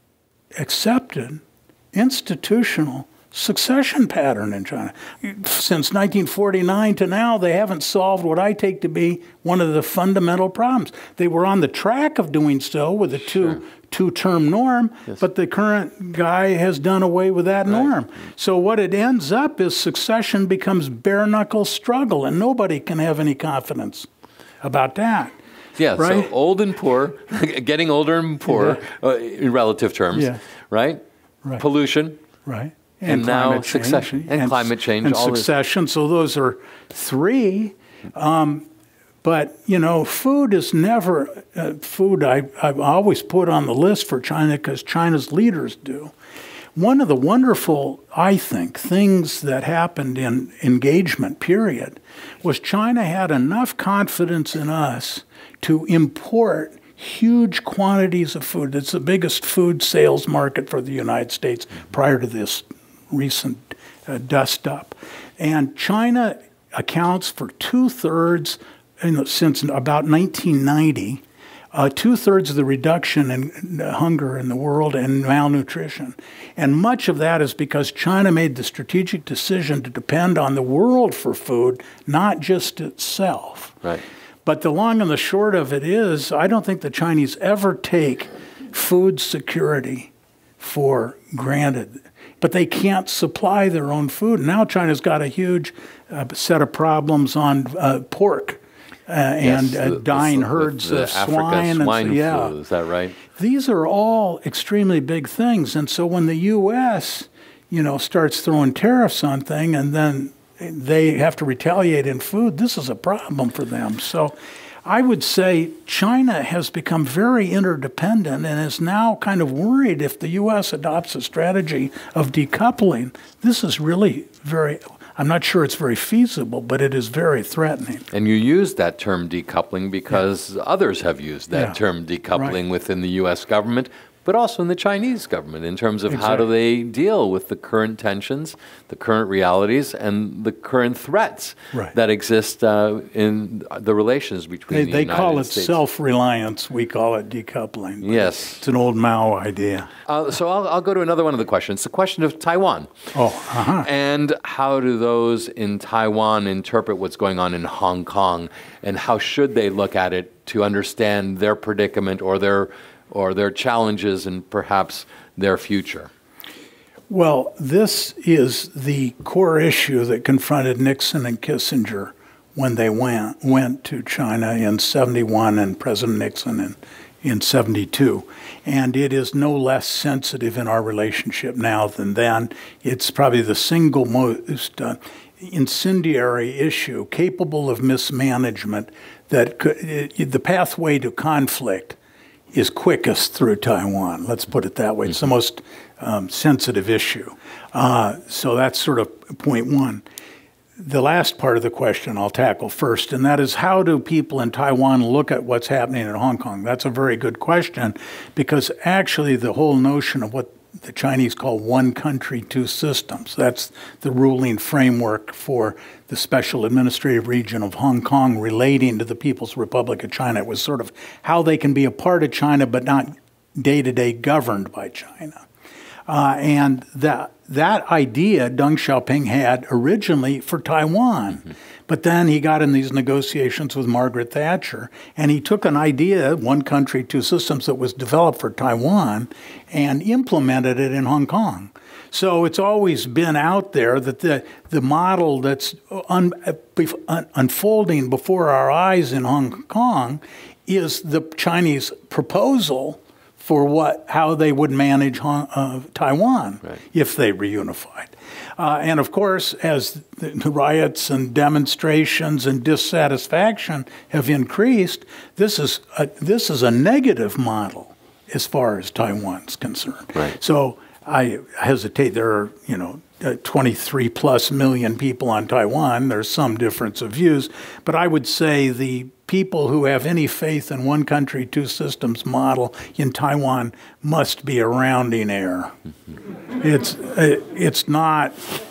accepted institutional succession pattern in China. Since nineteen forty-nine to now, they haven't solved what I take to be one of the fundamental problems. They were on the track of doing so with a two, sure. two-term norm, yes. but the current guy has done away with that right. norm. So what it ends up is succession becomes bare-knuckle struggle, and nobody can have any confidence about that. Yeah, right? So old and poor, getting older and poorer yeah. uh, in relative terms, yeah. right? Right. Pollution. Right. And, and now change, succession and, and climate change. And all succession. This. So those are three. Um, but, you know, food is never, uh, food I, I've always put on the list for China because China's leaders do. One of the wonderful, I think, things that happened in engagement period was China had enough confidence in us to import huge quantities of food. It's the biggest food sales market for the United States prior to this recent uh, dust up. And China accounts for two-thirds, in the, since about nineteen ninety, uh, two-thirds of the reduction in hunger in the world and malnutrition. And much of that is because China made the strategic decision to depend on the world for food, not just itself. Right. But the long and the short of it is, I don't think the Chinese ever take food security for granted. But they can't supply their own food. Now China's got a huge uh, set of problems on uh, pork uh, and yes, uh, the, dying the, herds the of Africa swine. swine and, yeah. flu, is that right? These are all extremely big things. And so when the U S, you know, starts throwing tariffs on things and then they have to retaliate in food, this is a problem for them. So I would say China has become very interdependent and is now kind of worried if the U S adopts a strategy of decoupling. This is really very, I'm not sure it's very feasible, but it is very threatening. And you use that term decoupling because yeah. others have used that yeah. term decoupling right. within the U S government, but also in the Chinese government in terms of exactly. how do they deal with the current tensions, the current realities, and the current threats right. that exist uh, in the relations between they, the they United call it States. Self-reliance. We call it decoupling. Yes. It's an old Mao idea. Uh, so I'll, I'll go to another one of the questions. The question of Taiwan. Oh, uh-huh. And how do those in Taiwan interpret what's going on in Hong Kong, and how should they look at it to understand their predicament or their or their challenges and perhaps their future? Well, this is the core issue that confronted Nixon and Kissinger when they went went to China in seventy-one and President Nixon in, in seventy-two. And it is no less sensitive in our relationship now than then. It's probably the single most uh, incendiary issue capable of mismanagement that could, it, the pathway to conflict is quickest through Taiwan. Let's put it that way. It's the most um, sensitive issue. Uh, so that's sort of point one. The last part of the question I'll tackle first, and that is how do people in Taiwan look at what's happening in Hong Kong? That's a very good question, because actually the whole notion of what the Chinese call one country, two systems, that's the ruling framework for the special administrative region of Hong Kong relating to the People's Republic of China. It was sort of how they can be a part of China but not day-to-day governed by China. Uh, and that that idea Deng Xiaoping had originally for Taiwan. Mm-hmm. But then he got in these negotiations with Margaret Thatcher, and he took an idea, one country, two systems, that was developed for Taiwan and implemented it in Hong Kong. So it's always been out there that the, the model that's un, un, unfolding before our eyes in Hong Kong is the Chinese proposal for what how they would manage Hong, uh, Taiwan right. if they reunified. Uh, and of course, as the riots and demonstrations and dissatisfaction have increased, this is a, this is a negative model as far as Taiwan's concerned. Right. So I hesitate. There are, you know, uh, twenty-three plus million people on Taiwan. There's some difference of views, but I would say the people who have any faith in one country, two systems model in Taiwan must be a rounding error. Mm-hmm. It's uh, it's not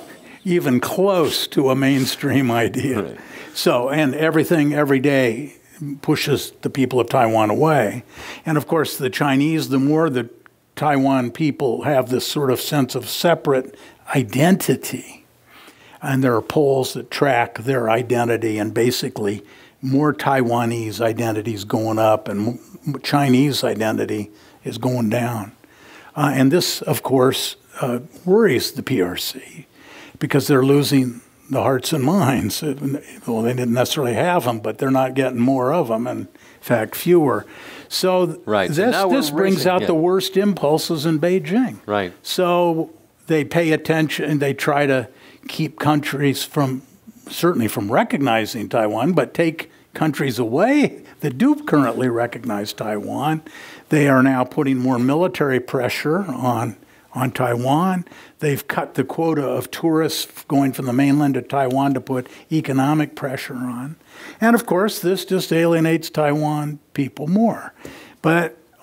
even close to a mainstream idea. Right. So, and everything every day pushes the people of Taiwan away. And of course, the Chinese, the more the Taiwan people have this sort of sense of separate identity, and there are polls that track their identity, and basically more Taiwanese identity is going up and Chinese identity is going down. Uh, and this, of course, uh, worries the P R C because they're losing the hearts and minds. Well, they didn't necessarily have them, but they're not getting more of them, and in fact, fewer. So right. this, so this brings racing, out yeah. the worst impulses in Beijing. Right. So they pay attention, and they try to keep countries from, certainly from recognizing Taiwan, but take countries away that do currently recognize Taiwan. They are now putting more military pressure on on Taiwan. They've cut the quota of tourists going from the mainland to Taiwan to put economic pressure on. And of course, this just alienates Taiwan people more. But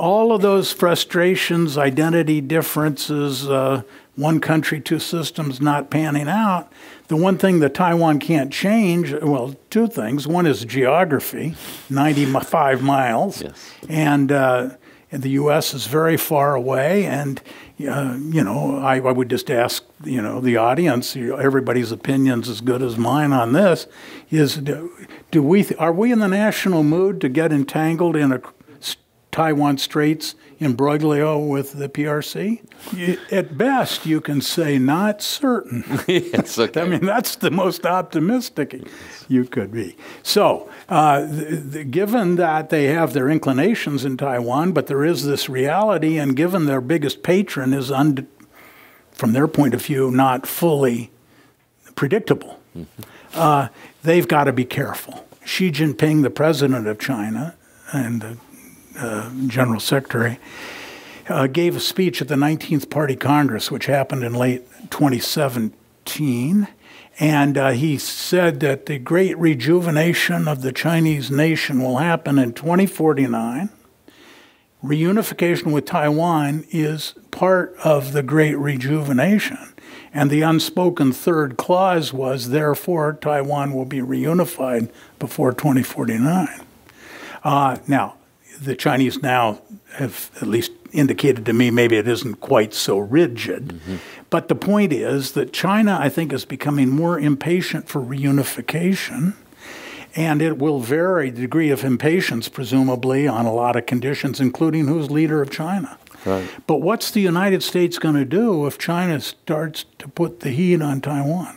all of those frustrations, identity differences, uh, one country, two systems not panning out, the one thing that Taiwan can't change, well, two things. One is geography, ninety-five miles, yes. and, uh, and the U S is very far away. And, uh, you know, I, I would just ask, you know, the audience, you know, everybody's opinion's as good as mine on this, is do, do we, are we in the national mood to get entangled in a Taiwan Straits imbroglio with the P R C? You, at best, you can say not certain. Yes, okay. I mean, that's the most optimistic you could be. So, uh, th- th- given that they have their inclinations in Taiwan, but there is this reality, and given their biggest patron is, und- from their point of view, not fully predictable, mm-hmm. uh, they've got to be careful. Xi Jinping, the president of China, and the Uh, General Secretary, uh, gave a speech at the nineteenth Party Congress, which happened in late twenty seventeen. And uh, he said that the great rejuvenation of the Chinese nation will happen in twenty forty-nine. Reunification with Taiwan is part of the great rejuvenation. And the unspoken third clause was, therefore, Taiwan will be reunified before twenty forty-nine. Uh, now, the Chinese now have at least indicated to me maybe it isn't quite so rigid. Mm-hmm. But the point is that China, I think, is becoming more impatient for reunification. And it will vary the degree of impatience, presumably, on a lot of conditions, including who's leader of China. Right. But what's the United States going to do if China starts to put the heat on Taiwan?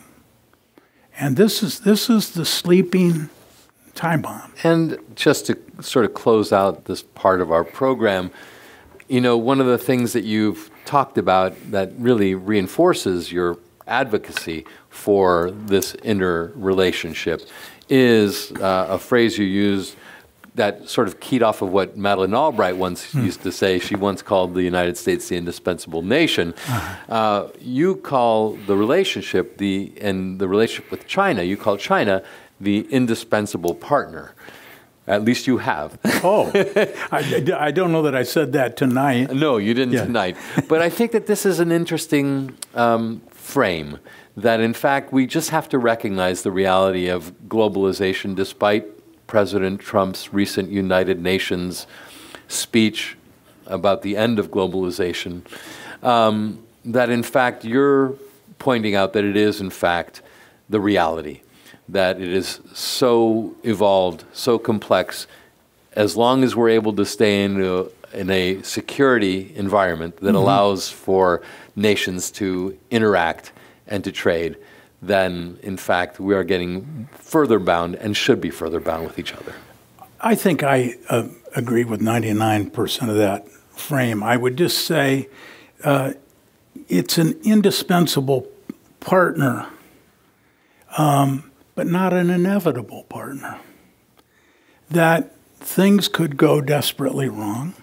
And this is this is the sleeping time bomb. And just to sort of close out this part of our program, you know, one of the things that you've talked about that really reinforces your advocacy for this interrelationship is uh, a phrase you used that sort of keyed off of what Madeleine Albright once hmm. used to say. She once called the United States the indispensable nation. Uh-huh. Uh, you call the relationship, the and the relationship with China, you call China the indispensable partner. At least you have. Oh, I, I don't know that I said that tonight. No, you didn't yeah. tonight. But I think that this is an interesting um, frame, that in fact we just have to recognize the reality of globalization, despite President Trump's recent United Nations speech about the end of globalization, um, that in fact you're pointing out that it is in fact the reality, that it is so evolved, so complex. As long as we're able to stay in a, in a security environment that mm-hmm. allows for nations to interact and to trade, then in fact we are getting further bound and should be further bound with each other. I think I uh, agree with ninety-nine percent of that frame. I would just say uh, it's an indispensable partner, um, but not an inevitable partner. That things could go desperately wrong.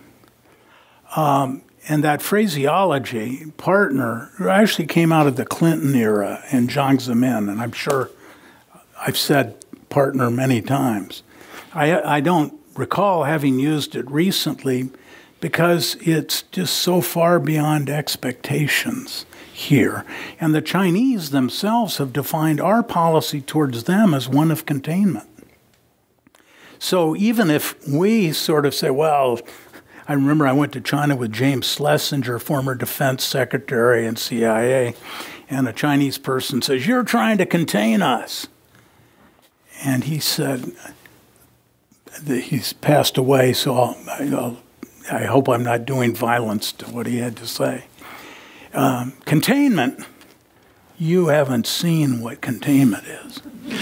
Um, and that phraseology, partner, actually came out of the Clinton era and Jiang Zemin, and I'm sure I've said partner many times. I, I don't recall having used it recently because it's just so far beyond expectations here. And the Chinese themselves have defined our policy towards them as one of containment. So even if we sort of say, well, I remember I went to China with James Schlesinger, former defense secretary and C I A, and a Chinese person says, "You're trying to contain us." And he said, he's passed away, so I'll, I'll, I hope I'm not doing violence to what he had to say. Um, containment, you haven't seen what containment is.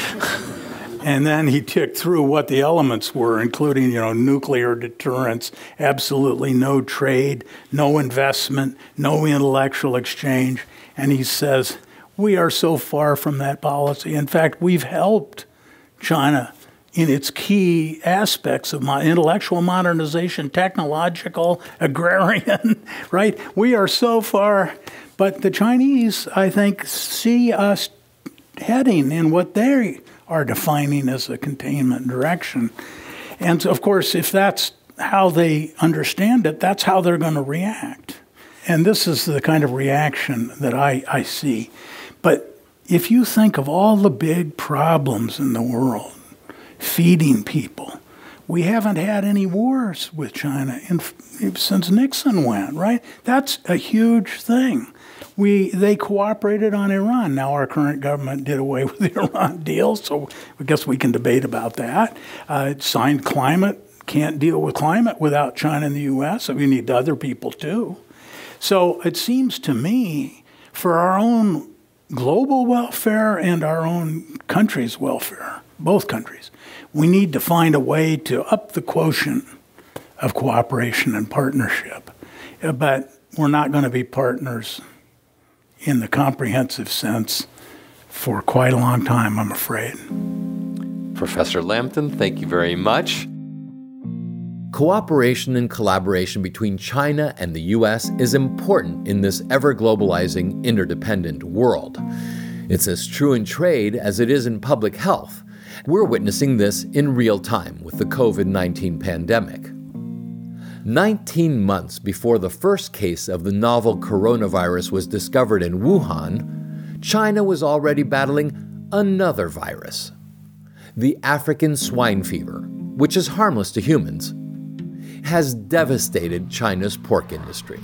And then he ticked through what the elements were, including, you know, nuclear deterrence, absolutely no trade, no investment, no intellectual exchange. And he says, we are so far from that policy. In fact, we've helped China in its key aspects of my intellectual modernization, technological, agrarian, right? We are so far. But the Chinese, I think, see us heading in what they are defining as a containment direction. And of course, if that's how they understand it, that's how they're going to react. And this is the kind of reaction that I, I see. But if you think of all the big problems in the world, feeding people, we haven't had any wars with China in, since Nixon went, right? That's a huge thing. We they cooperated on Iran. Now our current government did away with the Iran deal, so I guess we can debate about that. Uh, it signed climate, can't deal with climate without China and the U S, so we need other people too. So it seems to me, for our own global welfare and our own country's welfare, both countries, we need to find a way to up the quotient of cooperation and partnership. But we're not going to be partners in the comprehensive sense for quite a long time, I'm afraid. Professor Lambton, thank you very much. Cooperation and collaboration between China and the U S is important in this ever-globalizing, interdependent world. It's as true in trade as it is in public health. We're witnessing this in real time with the covid nineteen pandemic. nineteen months before the first case of the novel coronavirus was discovered in Wuhan, China was already battling another virus, the African swine fever, which is harmless to humans, has devastated China's pork industry.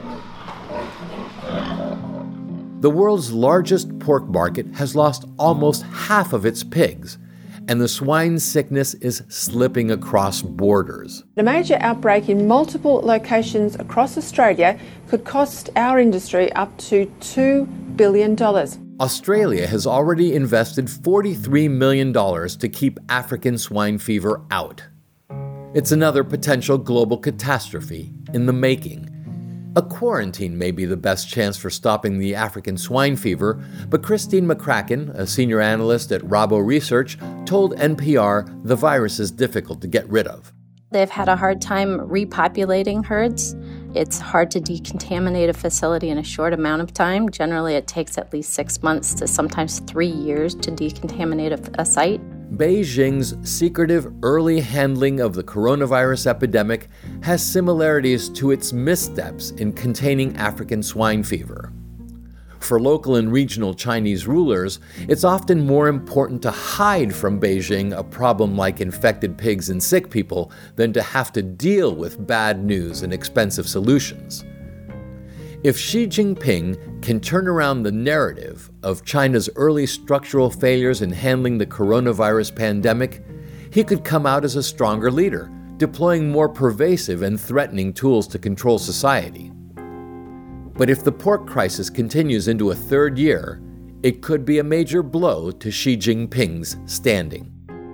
The world's largest pork market has lost almost half of its pigs, and the swine sickness is slipping across borders. A major outbreak in multiple locations across Australia could cost our industry up to two billion dollars. Australia has already invested forty-three million dollars to keep African swine fever out. It's another potential global catastrophe in the making. A quarantine may be the best chance for stopping the African swine fever, but Christine McCracken, a senior analyst at Rabo Research, told N P R the virus is difficult to get rid of. They've had a hard time repopulating herds. It's hard to decontaminate a facility in a short amount of time. Generally, it takes at least six months to sometimes three years to decontaminate a, a site. Beijing's secretive early handling of the coronavirus epidemic has similarities to its missteps in containing African swine fever. For local and regional Chinese rulers, it's often more important to hide from Beijing a problem like infected pigs and sick people than to have to deal with bad news and expensive solutions. If Xi Jinping can turn around the narrative of China's early structural failures in handling the coronavirus pandemic, he could come out as a stronger leader, deploying more pervasive and threatening tools to control society. But if the pork crisis continues into a third year, it could be a major blow to Xi Jinping's standing.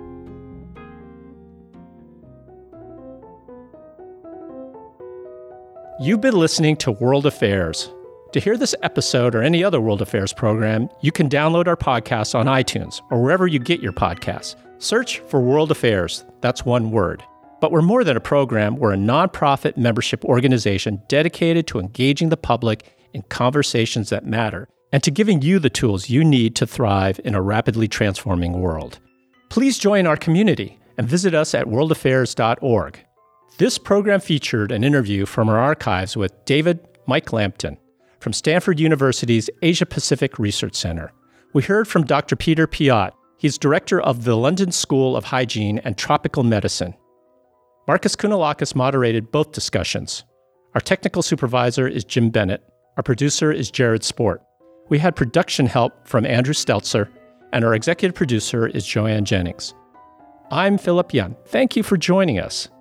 You've been listening to World Affairs. To hear this episode or any other World Affairs program, you can download our podcast on iTunes or wherever you get your podcasts. Search for World Affairs. That's one word. But we're more than a program. We're a nonprofit membership organization dedicated to engaging the public in conversations that matter and to giving you the tools you need to thrive in a rapidly transforming world. Please join our community and visit us at world affairs dot org. This program featured an interview from our archives with David Mike Lambton from Stanford University's Asia Pacific Research Center. We heard from Doctor Peter Piot. He's director of the London School of Hygiene and Tropical Medicine. Marcus Kounalakis moderated both discussions. Our technical supervisor is Jim Bennett. Our producer is Jared Sport. We had production help from Andrew Stelzer, and our executive producer is Joanne Jennings. I'm Philip Young. Thank you for joining us.